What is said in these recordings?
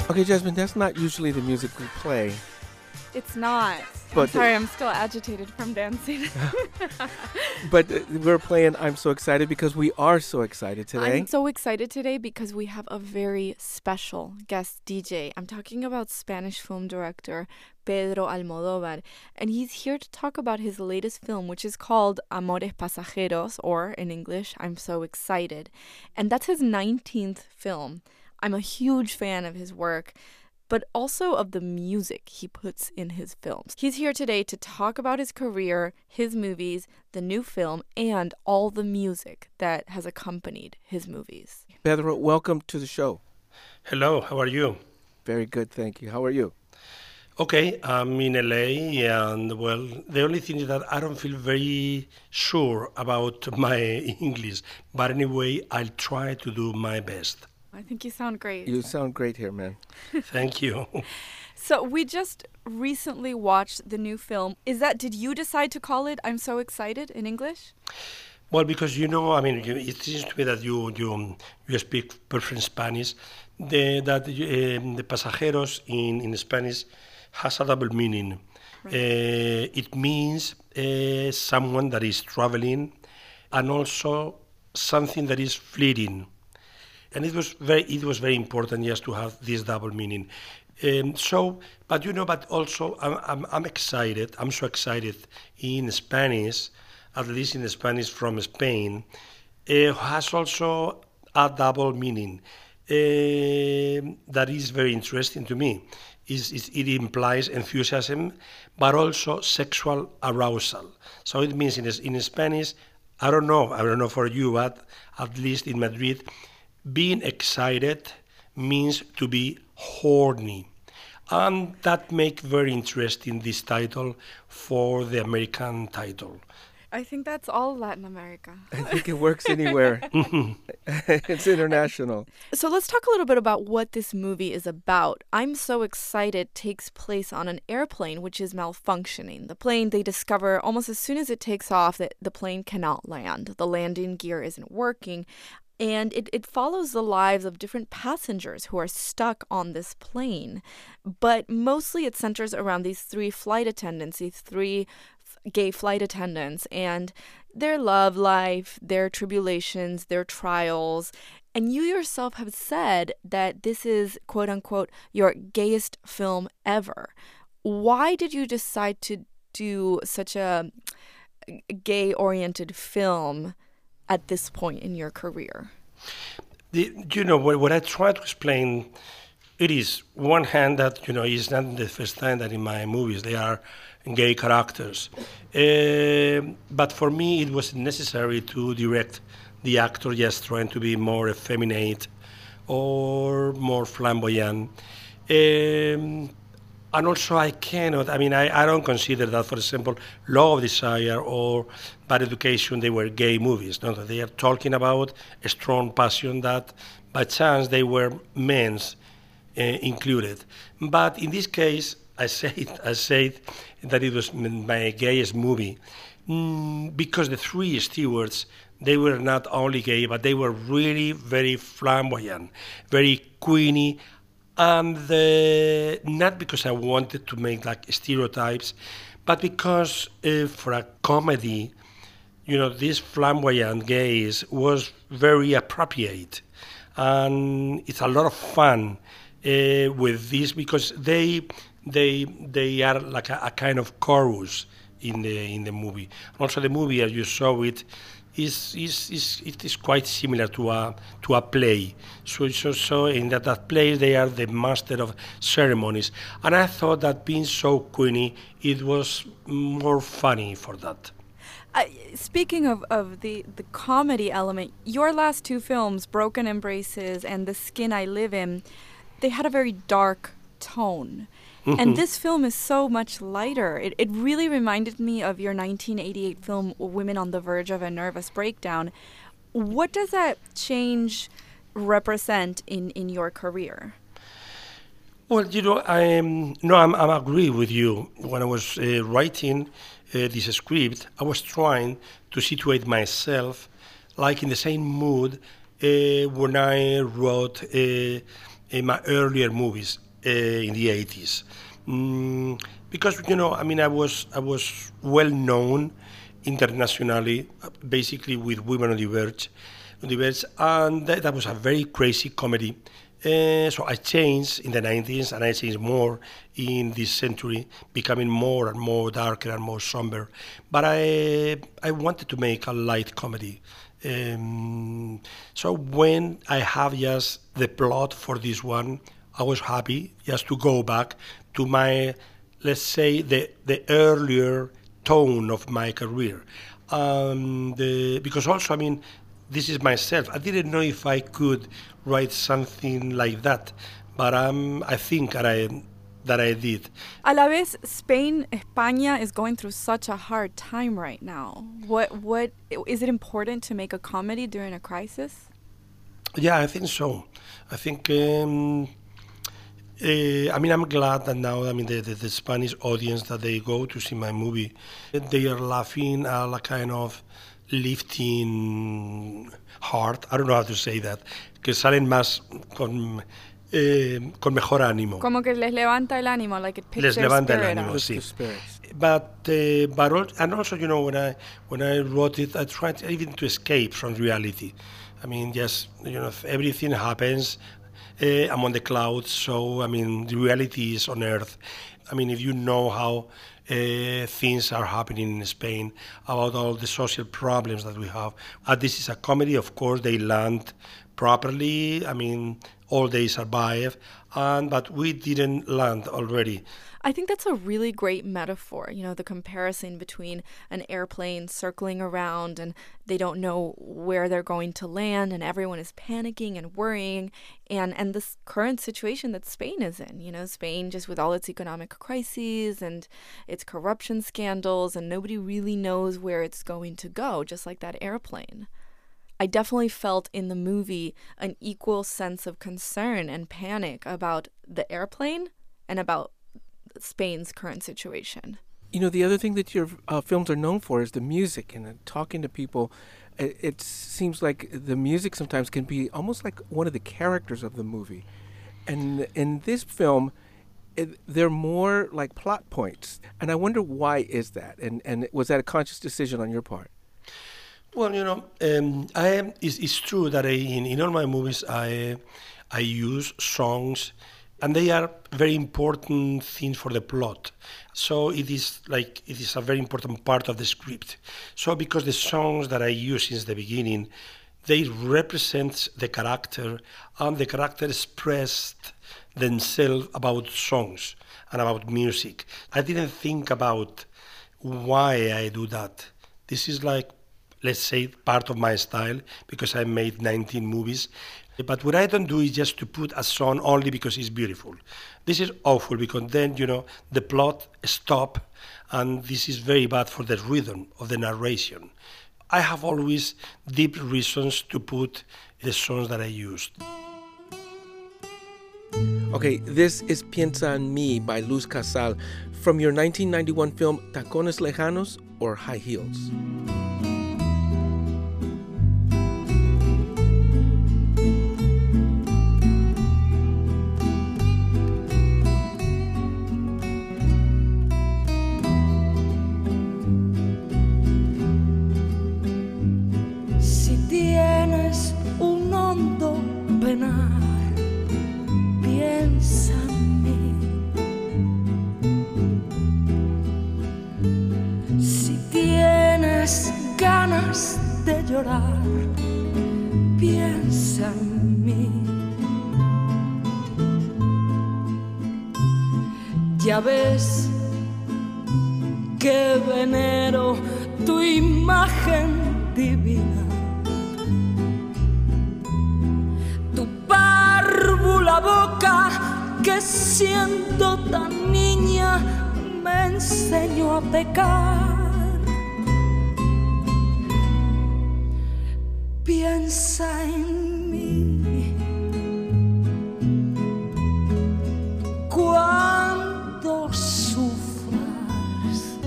Okay, Jasmine, that's not usually the music we play. It's not. But I'm sorry, I'm still agitated from dancing. But we're playing I'm So Excited because we are so excited today. I'm so excited today because we have a very special guest DJ. I'm talking about Spanish film director Pedro Almodóvar, and he's here to talk about his latest film, which is called Amores Pasajeros, or in English, I'm So Excited. And that's his 19th film. I'm a huge fan of his work, but also of the music he puts in his films. He's here today to talk about his career, his movies, the new film, and all the music that has accompanied his movies. Pedro, welcome to the show. Hello, how are you? Very good, thank you. How are you? Okay, I'm in LA, and well, the only thing is that I don't feel very sure about my English, but anyway, I'll try to do my best. I think you sound great. You sound great here, man. Thank you. So we just recently watched the new film. Did you decide to call it I'm So Excited in English? Well, because it seems to me that you speak perfect Spanish. The pasajeros in Spanish has a double meaning. Right. It means someone that is traveling, and also something that is fleeting. And it was very important just to have this double meaning. But also I'm excited. I'm so excited in Spanish, at least in Spanish from Spain. Has also a double meaning that is very interesting to me. It implies enthusiasm, but also sexual arousal. So it means in Spanish, I don't know for you, but at least in Madrid, being excited means to be horny. And that makes very interesting this title for the American title. I think that's all Latin America. I think it works anywhere. It's international. So let's talk a little bit about what this movie is about. I'm So Excited takes place on an airplane which is malfunctioning. The plane, they discover almost as soon as it takes off that the plane cannot land. The landing gear isn't working. And it follows the lives of different passengers who are stuck on this plane. But mostly it centers around these three flight attendants, these three gay flight attendants, and their love life, their tribulations, their trials. And you yourself have said that this is, quote unquote, your gayest film ever. Why did you decide to do such a gay-oriented film at this point in your career? What I try to explain, it is one hand that, it's not the first time that in my movies they are gay characters. But for me, it was necessary to direct the actor just trying to be more effeminate or more flamboyant. And also I don't consider that, for example, Law of Desire or Bad Education, they were gay movies. No, they are talking about a strong passion that by chance they were men's included. But in this case, I said that it was my gayest movie because the three stewards, they were not only gay, but they were really very flamboyant, very queenie, and not because I wanted to make like stereotypes, but because for a comedy, this flamboyant gays was very appropriate, and it's a lot of fun with this because they are like a kind of chorus in the movie. Also, the movie, as you saw it, is quite similar to a play. So in that play they are the master of ceremonies, and I thought that being so queenie, it was more funny for that. Speaking of the comedy element, your last two films, Broken Embraces and The Skin I Live In, they had a very dark tone. Mm-hmm. And this film is so much lighter. It really reminded me of your 1988 film, Women on the Verge of a Nervous Breakdown. What does that change represent in your career? Well, I'm agree with you. When I was writing this script, I was trying to situate myself like in the same mood when I wrote my earlier movies in the 80s. Because, you know, I mean, I was well known internationally, basically with Women on the Verge, and that was a very crazy comedy. So I changed in the 90s, and I changed more in this century, becoming more and more darker and more somber. But I wanted to make a light comedy. So when I have just the plot for this one, I was happy just to go back to my, let's say, the earlier tone of my career. Because also, I mean, this is myself. I didn't know if I could write something like that, but I think that I did. A la vez, España is going through such a hard time right now. What is it important to make a comedy during a crisis? Yeah, I think so. I think. I mean, I'm glad that now, I mean, the Spanish audience that they go to see my movie, they are laughing at a kind of lifting heart. I don't know how to say that. Que salen más con mejor ánimo. Como que les levanta el ánimo, like it picks Les their levanta el spirit ánimo, up. sí. But also, you know, when I wrote it, I tried even to escape from reality. I mean, just, you know, everything happens. I'm on the clouds, so, I mean, the reality is on Earth. I mean, if you know how things are happening in Spain, about all the social problems that we have. This is a comedy, of course, they land properly. I mean, all they survive, but we didn't land already. I think that's a really great metaphor, you know, the comparison between an airplane circling around and they don't know where they're going to land and everyone is panicking and worrying and this current situation that Spain is in, you know, Spain just with all its economic crises and its corruption scandals and nobody really knows where it's going to go, just like that airplane. I definitely felt in the movie an equal sense of concern and panic about the airplane and about Spain's current situation. You know, the other thing that your films are known for is the music and talking to people. It seems like the music sometimes can be almost like one of the characters of the movie. And in this film, they're more like plot points. And I wonder why is that? And was that a conscious decision on your part? Well, you know, it's true that in all my movies I use songs, and they are very important things for the plot. So it is a very important part of the script. So because the songs that I use since the beginning, they represent the character, and the character expressed themselves about songs and about music. I didn't think about why I do that. This is like, let's say, part of my style, because I made 19 movies. But what I don't do is just to put a song only because it's beautiful. This is awful, because then, you know, the plot stops, and this is very bad for the rhythm of the narration. I have always deep reasons to put the songs that I used. Okay, this is Piensa en Mí by Luz Casal from your 1991 film Tacones Lejanos or High Heels. Piensa en mí. Ya ves que venero tu imagen divina, tu párvula boca que siendo tan niña me enseñó a pecar. Piensa en mí cuando sufras,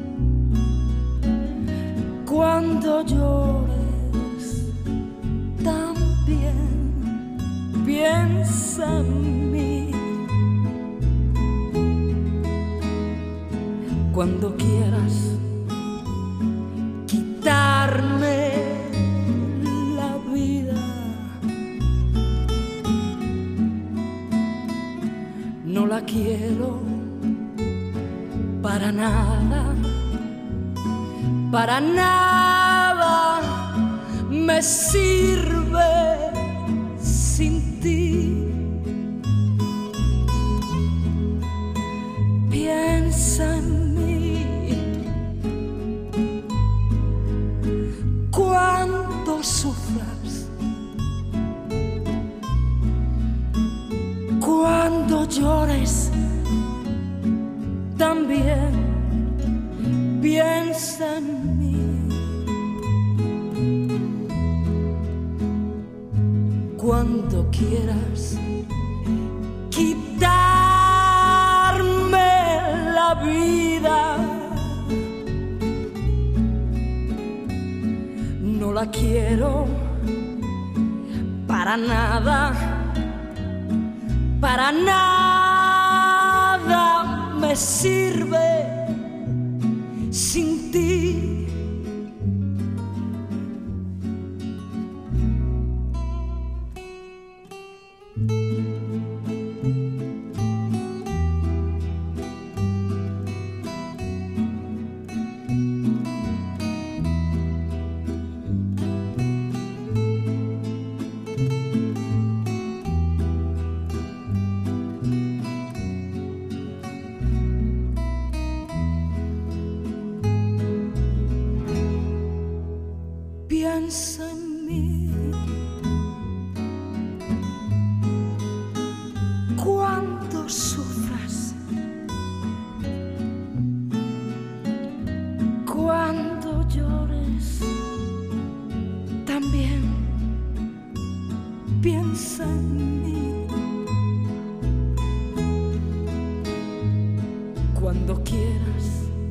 cuando llores también. Piensa en Cuando quieras quitarme la vida, no la quiero para nada, para nada me sirve sin ti. Piensa en mí cuando sufras, cuando llores, también piensa en mí. Cuando quieras quitarme la vida, no la quiero para nada, para nada me sirve sin ti. Piensa en mí cuando sufras, cuando llores, también piensa en mí. Cuando quieras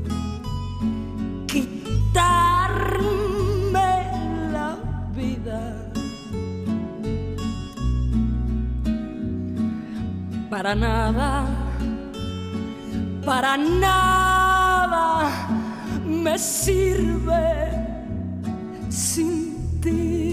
quitarme la vida, para nada, para nada me sirve sin ti.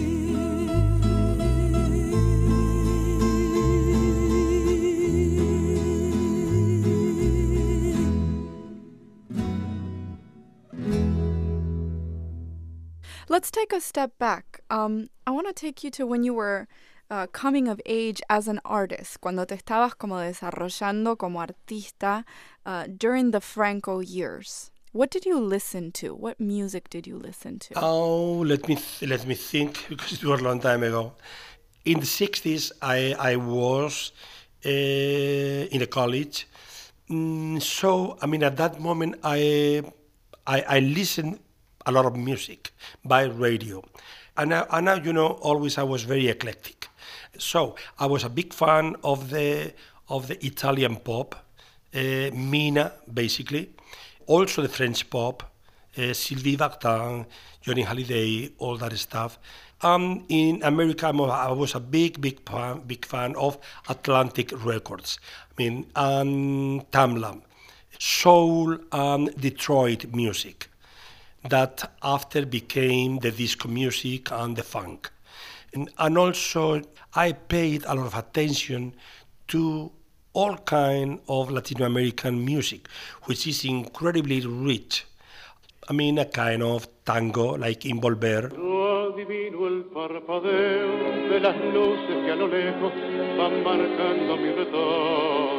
Let's take a step back. I want to take you to when you were coming of age as an artist, cuando te estabas como desarrollando como artista during the Franco years. What did you listen to? What music did you listen to? Oh, let me think, because it was a long time ago. In the 60s, I was in a college. So, I mean, at that moment, I listened a lot of music by radio. And now, you know, always I was very eclectic. So I was a big fan of the Italian pop, Mina, basically. Also the French pop, Sylvie Vartan, Johnny Hallyday, all that stuff. In America, I was a big fan of Atlantic Records. I mean, and Tamla, soul and Detroit music. That after became the disco music and the funk. And also I paid a lot of attention to all kind of Latin American music, which is incredibly rich. I mean, a kind of tango like Envolver. Adivino el parpadeo de las luces que a lo lejos van marcando mi retorno.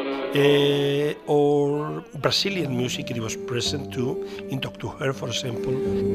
Or Brazilian music, it was present too, in Talk to Her, for example.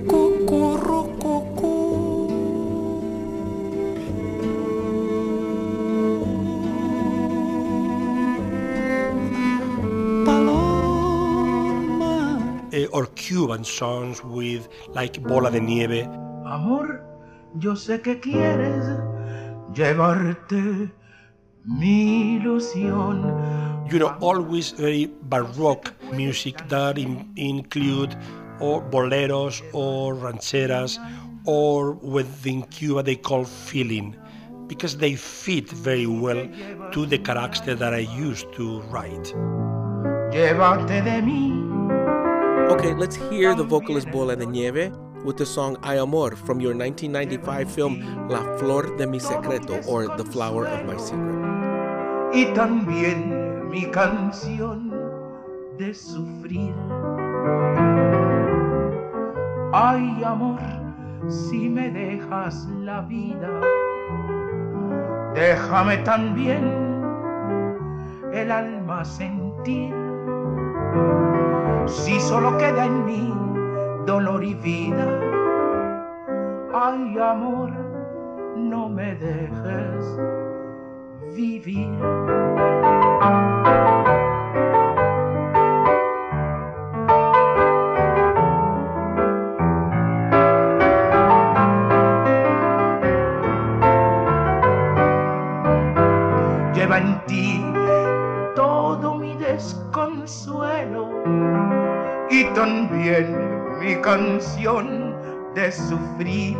Or Cuban songs with like Bola de Nieve. Amor, yo sé que quieres llevarte mi ilusión. You know, always very baroque music that include or boleros or rancheras, or what in Cuba they call feeling, because they fit very well to the character that I used to write. Llévate de mí Okay, let's hear the vocalist Bola de Nieve with the song Ay Amor from your 1995 film La Flor de mi Secreto, or The Flower of My Secret. Y también mi canción de sufrir. Ay, amor, si me dejas la vida, déjame también el alma sentir. Si solo queda en mí dolor y vida, ay, amor, no me dejes vivir. Lleva en ti todo mi desconsuelo y también mi canción de sufrir.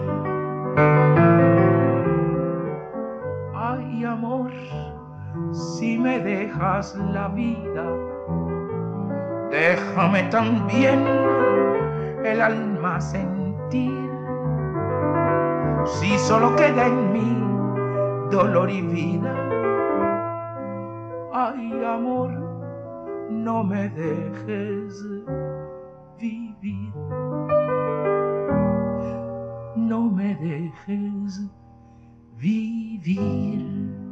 Ay, amor, si me dejas la vida, déjame también el alma sentir. Si solo queda en mí dolor y vida, ay, amor, no me dejes vivir. No me dejes vivir.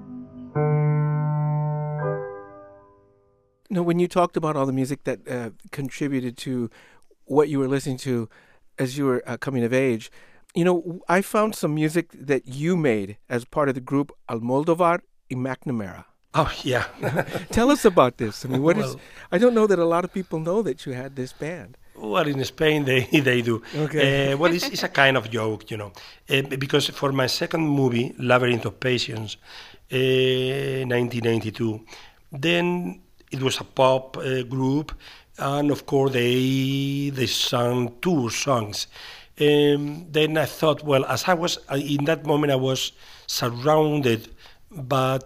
Now, when you talked about all the music that contributed to what you were listening to as you were coming of age, you know, I found some music that you made as part of the group Almodóvar y McNamara. Oh, yeah. Tell us about this. I mean, I don't know that a lot of people know that you had this band. Well, in Spain, they do. Okay. Well, it's a kind of joke, you know. Because for my second movie, Labyrinth of Patience, 1992, then it was a pop group, and of course they sang 2 songs. Then I thought, well, as I was, in that moment I was surrounded by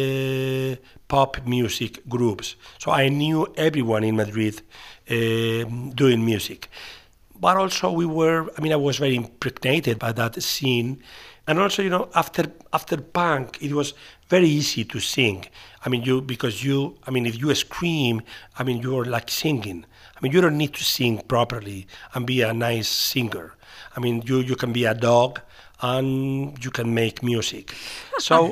pop music groups. So I knew everyone in Madrid doing music. But also I was very impregnated by that scene. And also, you know, after punk, it was very easy to sing. I mean, if you scream, I mean, you're like singing. I mean, you don't need to sing properly and be a nice singer. I mean, you can be a dog and you can make music. So,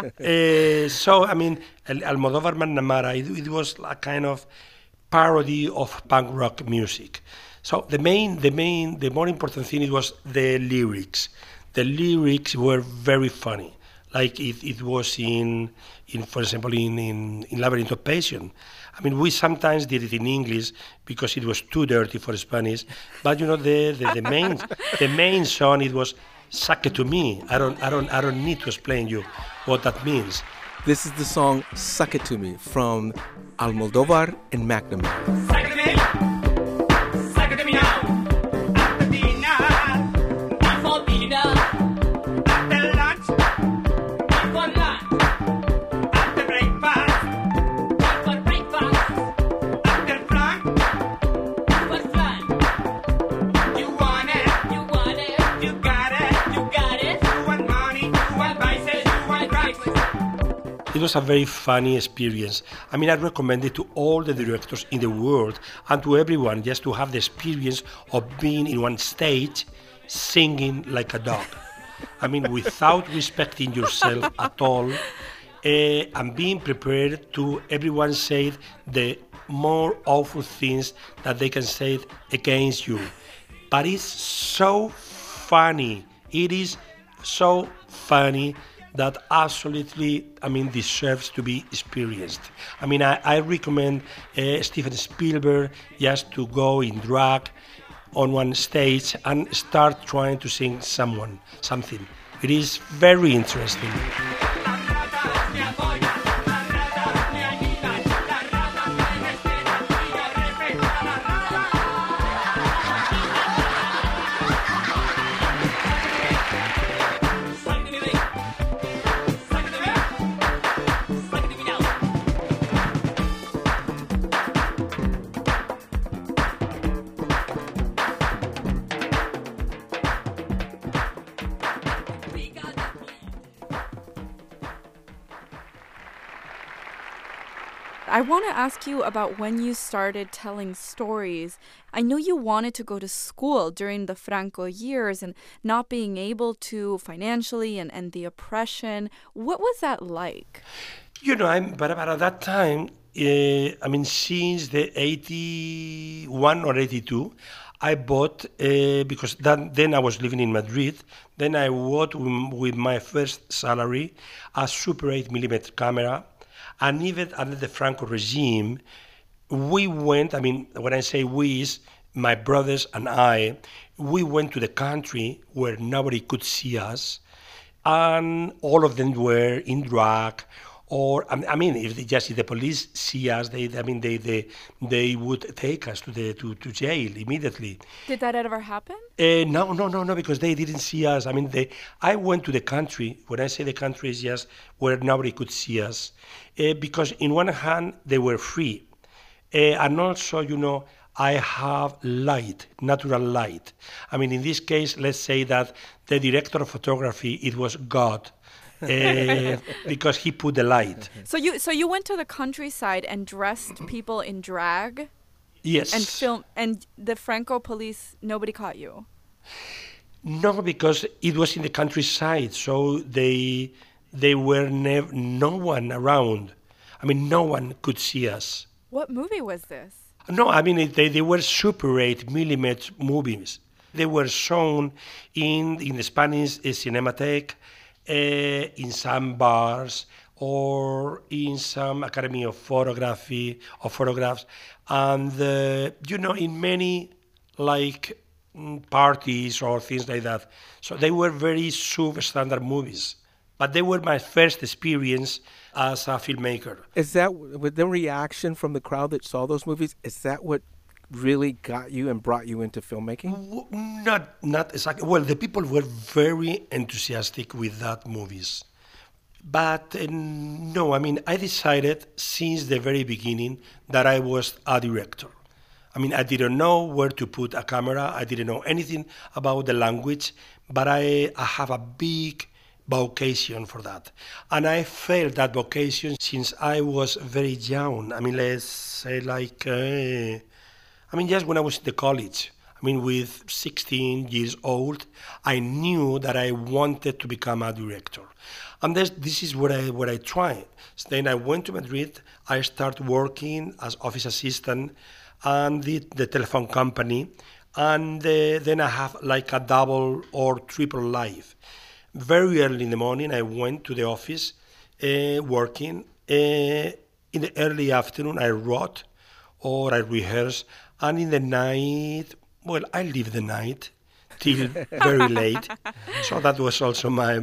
I mean, Almodóvar McNamara, it was a kind of parody of punk rock music. So the more important thing, it was the lyrics. The lyrics were very funny. Like it was in for example, in Labyrinth of Patience. I mean, we sometimes did it in English because it was too dirty for Spanish. But you know, the main song, it was "Suck It to Me." I don't need to explain you what that means. This is the song "Suck It to Me" from Almodóvar and McNamara. Suck it to me. Suck it to me now. After dinner, before dinner, after lunch, before lunch, after breakfast, before breakfast, after flan, before flan. You want it, you got it. You want money, you want vices, you want rights. It was a very funny experience. I mean, I recommend it to all the directors in the world and to everyone, just to have the experience of being in one stage singing like a dog. I mean, without respecting yourself at all, and being prepared to everyone say the more awful things that they can say against you. But it's so funny. It is so funny that absolutely, I mean, deserves to be experienced. I mean, I recommend Steven Spielberg just to go in drag on one stage and start trying to sing something. It is very interesting. I want to ask you about when you started telling stories. I know you wanted to go to school during the Franco years and not being able to financially and the oppression. What was that like? But at that time, since the 81 or 82, I bought, because then I was living in Madrid, then I bought with my first salary a Super 8mm camera. And even under the Franco regime, we went, when I say we, is my brothers and I, we went to the country where nobody could see us, and all of them were in drag. Or if the police see us, they would take us to jail immediately. Did that ever happen? No, because they didn't see us. I went to the country. When I say the country, is just where nobody could see us, because in one hand they were free, and also I have light, natural light. In this case, let's say that the director of photography, it was God. Because he put the light. So you went to the countryside and dressed people in drag? Yes. And film, and the Franco police, nobody caught you? No, because it was in the countryside, so they were no one around. No one could see us. What movie was this? No, they were Super 8mm movies. They were shown in the Spanish Cinematheque, in some bars or in some Academy of Photography or photographs, and in many parties or things like that. So they were very substandard movies, but they were my first experience as a filmmaker. Is that with the reaction from the crowd that saw those movies? Is that what really got you and brought you into filmmaking? Not exactly. Well, the people were very enthusiastic with that movies. But no, I decided since the very beginning that I was a director. I didn't know where to put a camera. I didn't know anything about the language, but I have a big vocation for that. And I felt that vocation since I was very young. Let's say just when I was in the college, with 16 years old, I knew that I wanted to become a director. And this is what I tried. So then I went to Madrid, I started working as office assistant and the telephone company, and then I have a double or triple life. Very early in the morning, I went to the office working. In the early afternoon, I wrote or I rehearsed. And in the night, I live the night till very late. So that was also my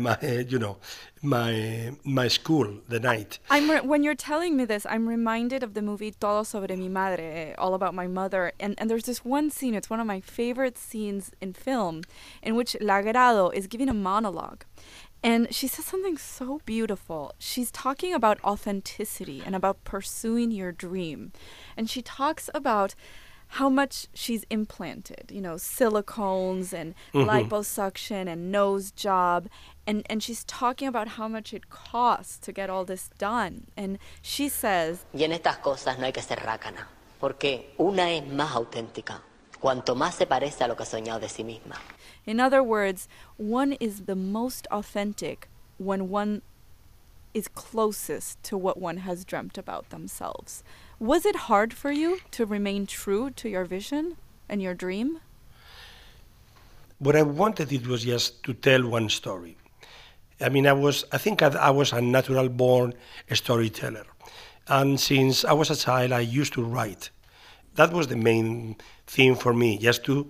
school, the night. When you're telling me this, I'm reminded of the movie Todo sobre mi madre, all about my mother. And there's this one scene, it's one of my favorite scenes in film, in which Lagrado is giving a monologue. And she says something so beautiful. She's talking about authenticity and about pursuing your dream. And she talks about how much she's implanted, silicones and liposuction and nose job. And she's talking about how much it costs to get all this done. And she says, Y en estas cosas no hay que ser rácana, porque una es más auténtica, cuanto más se parece a lo que ha soñado de sí misma. In other words, one is the most authentic when one is closest to what one has dreamt about themselves. Was it hard for you to remain true to your vision and your dream? What I wanted, it was just to tell one story. I think I was a natural born storyteller. And since I was a child, I used to write. That was the main thing for me, just to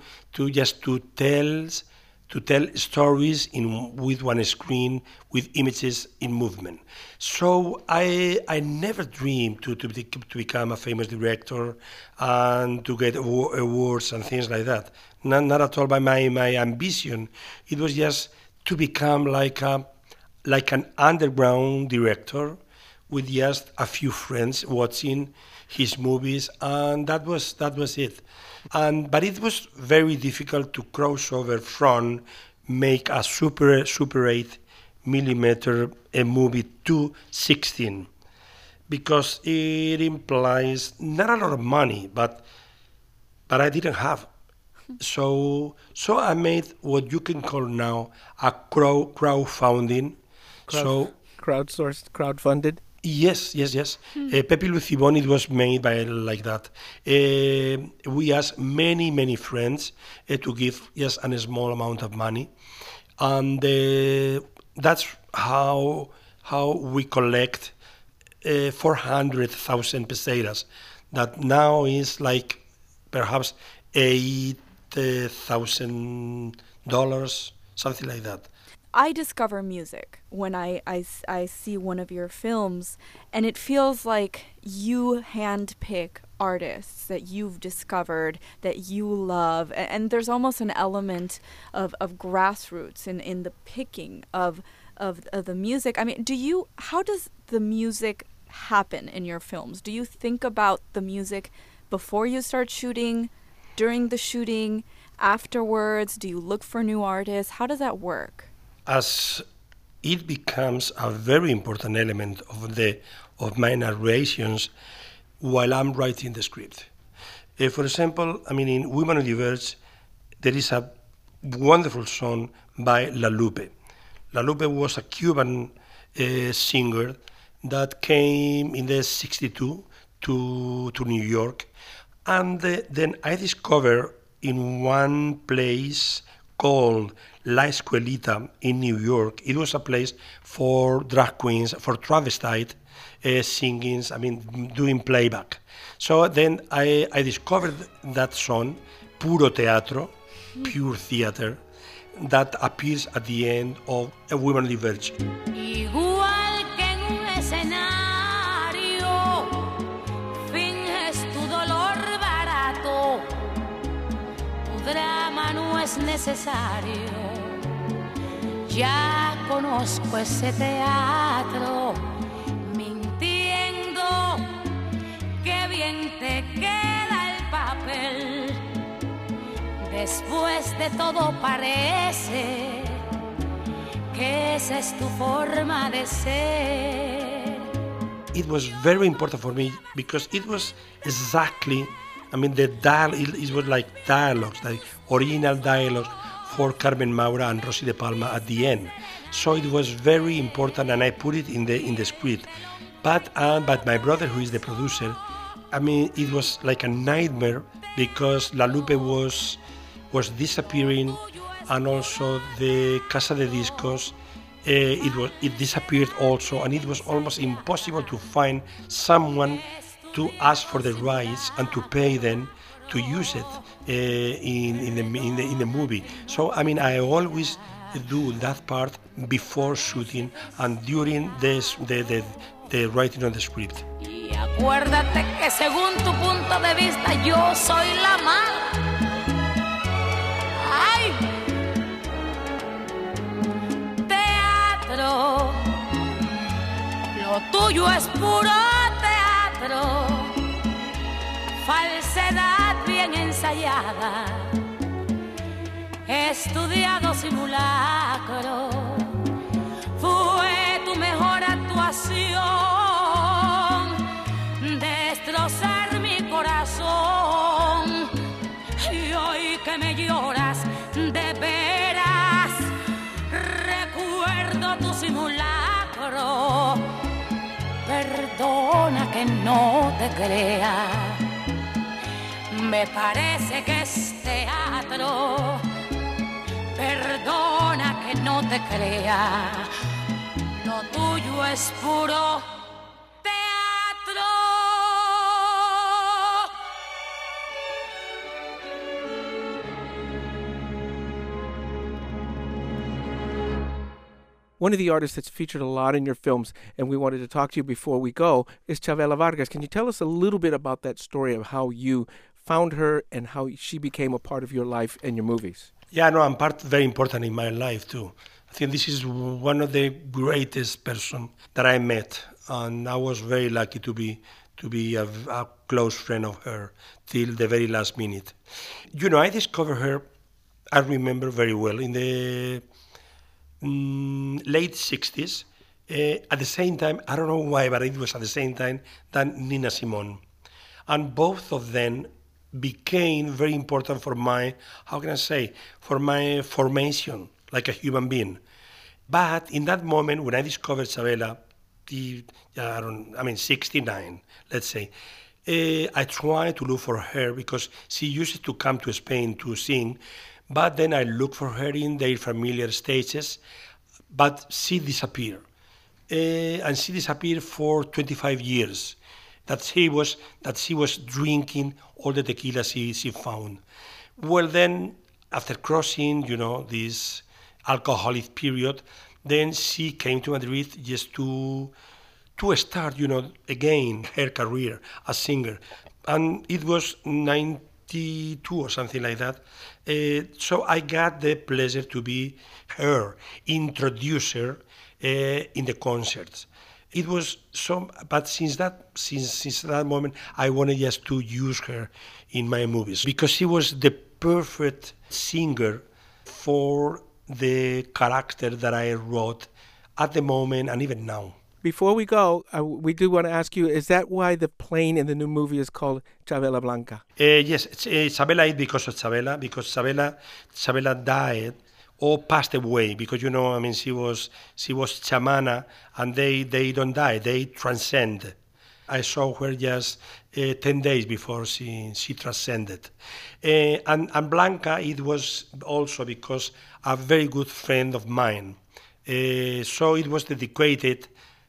tell stories with one screen, with images in movement. So I never dreamed to become a famous director and to get awards and things like that. Not at all by my ambition. It was just to become like an underground director with just a few friends watching his movies, and that was it. But it was very difficult to cross over from make a Super 8mm movie to 16, because it implies not a lot of money, but I didn't have. So I made what you can call now a crowdfunding. Crowdsourced, crowdfunded. Yes. Pepe Lucibon, it was made by like that. We asked many friends to give just a small amount of money, and that's how we collect 400,000 pesetas. That now is like perhaps $8,000, something like that. I discover music when I see one of your films, and it feels like you handpick artists that you've discovered, that you love, and there's almost an element of grassroots in the picking of the music. I mean, how does the music happen in your films? Do you think about the music before you start shooting, during the shooting, afterwards? Do you look for new artists? How does that work? As it becomes a very important element of my narrations while I'm writing the script. For example, I mean, in Women on the Verge, there is a wonderful song by La Lupe. La Lupe was a Cuban singer that came in the 62 to New York, and then I discovered in one place called La Escuelita in New York. It was a place for drag queens, for travestite singing, I mean, doing playback. So then I discovered that song, Puro Teatro, Pure Theater, that appears at the end of A Woman on the Verge. Igual que en un escenario, finges tu dolor barato, tu drama no es necesario. Ya conozco ese teatro, mintiendo, qué bien te queda el papel. Después de todo parece que esa es tu forma de ser. It was very important for me because it was exactly, I mean, it was like dialogues, like original dialogues for Carmen Maura and Rosy de Palma at the end. So it was very important, and I put it in the script. But my brother, who is the producer, I mean, it was like a nightmare because La Lupe was disappearing, and also the Casa de Discos, it disappeared also, and it was almost impossible to find someone to ask for the rights and to pay them to use it in the movie. So I mean, I always do that part before shooting and during the writing of the script. Y acuérdate que según tu punto de vista yo soy la mala. ¡Ay! Teatro, lo tuyo es puro teatro, falsedad bien ensayada, estudiado simulacro, fue tu mejor actuación, destrozar mi corazón, y hoy que me lloras de veras, recuerdo tu simulacro, perdona que no te crea, me parece que es teatro, perdona que no te crea, lo tuyo es puro teatro. One of the artists that's featured a lot in your films, and we wanted to talk to you before we go, is Chavela Vargas. Can you tell us a little bit about that story of how you found her and how she became a part of your life and your movies? Yeah, no, I'm very important in my life too. I think this is one of the greatest person that I met, and I was very lucky to be a close friend of her till the very last minute. You know, I discovered her, I remember very well, in the late 60s. At the same time, I don't know why, but it was at the same time than Nina Simone. And both of them became very important for my, for my formation like a human being. But in that moment, when I discovered Chabela, 69, let's say, I tried to look for her because she used to come to Spain to sing, but then I looked for her in their familiar stages, but she disappeared. And she disappeared for 25 years. That she was drinking all the tequila she found. Well, then, after crossing, this alcoholic period, then she came to Madrid just to start, again her career as singer. And it was 92 or something like that. So I got the pleasure to be her introducer in the concerts. It was but since that moment, I wanted just to use her in my movies because she was the perfect singer for the character that I wrote at the moment and even now. Before we go, we do want to ask you, is that why the plane in the new movie is called Chabela Blanca? Yes, Chabela is because of Chabela, because Chabela died or passed away, because, she was chamana, and they don't die, they transcend. I saw her just 10 days before she transcended. And Blanca, it was also because a very good friend of mine. So it was dedicated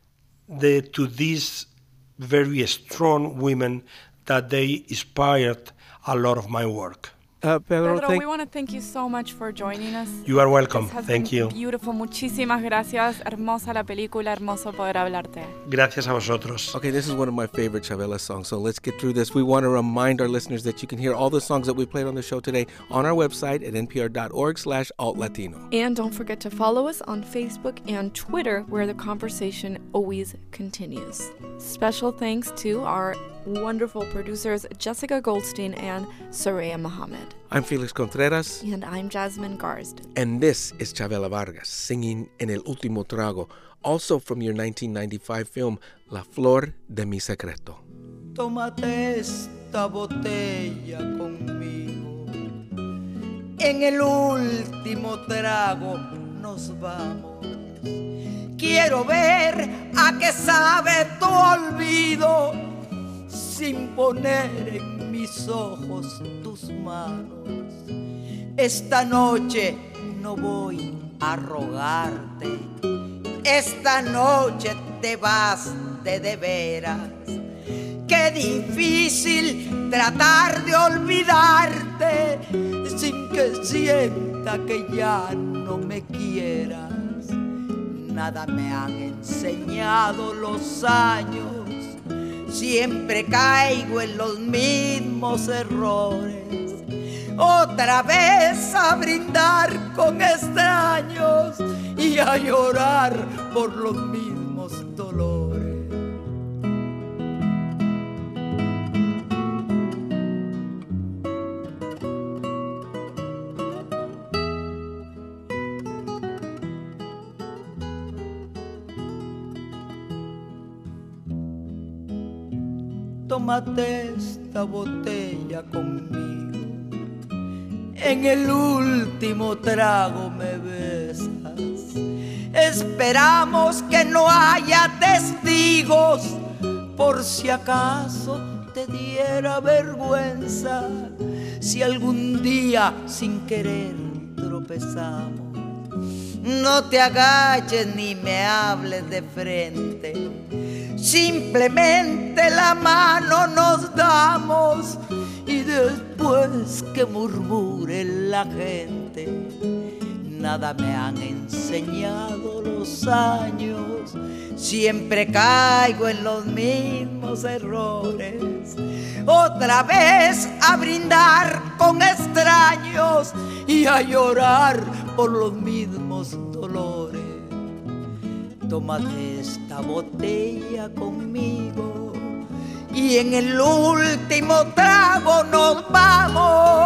to these very strong women that they inspired a lot of my work. Pedro, we want to thank you so much for joining us. You are welcome. This has Thank been you. Beautiful. Muchísimas gracias. Hermosa la película. Hermoso poder hablarte. Gracias a vosotros. Okay, this is one of my favorite Chabela songs, so let's get through this. We want to remind our listeners that you can hear all the songs that we played on the show today on our website at npr.org/altlatino. And don't forget to follow us on Facebook and Twitter, where the conversation always continues. Special thanks to our wonderful producers Jessica Goldstein and Soraya Mohammed. I'm Felix Contreras. And I'm Jasmine Garsd. And this is Chabela Vargas singing En el Último Trago, also from your 1995 film La Flor de mi Secreto. Tómate esta botella conmigo, en el último trago nos vamos. Quiero ver a qué sabe tu olvido, sin poner en mis ojos tus manos. Esta noche no voy a rogarte, esta noche te vas de veras. Qué difícil tratar de olvidarte sin que sienta que ya no me quieras. Nada me han enseñado los años, siempre caigo en los mismos errores. Otra vez a brindar con extraños y a llorar por los mismos dolores. Tómate esta botella conmigo, en el último trago me besas. Esperamos que no haya testigos, por si acaso te diera vergüenza, si algún día sin querer tropezamos. No te agaches ni me hables de frente, simplemente la mano nos damos y después que murmure la gente. Nada me han enseñado los años, siempre caigo en los mismos errores. Otra vez a brindar con extraños y a llorar por los mismos dolores. Tómate esta botella conmigo y en el último trago nos vamos.